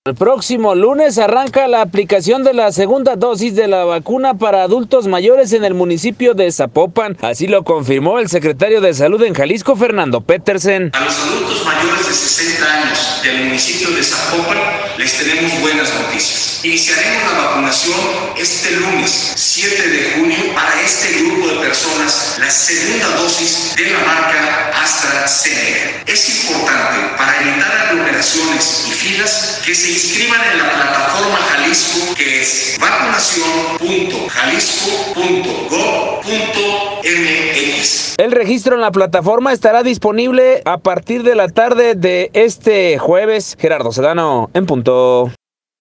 El próximo lunes arranca la aplicación de la segunda dosis de la vacuna para adultos mayores en el municipio de Zapopan. Así lo confirmó el secretario de Salud en Jalisco, Fernando Petersen. A los adultos mayores de 60 años del municipio de Zapopan les tenemos buenas noticias. Iniciaremos la vacunación este lunes, 7 de junio, para este grupo de personas, la segunda dosis de la marca AstraZeneca. Es importante, para evitar aglomeraciones y filas, que se inscriban en la plataforma Jalisco, que es vacunación.jalisco.gov.mx. El registro en la plataforma estará disponible a partir de la tarde de este jueves. Gerardo Sedano, en punto.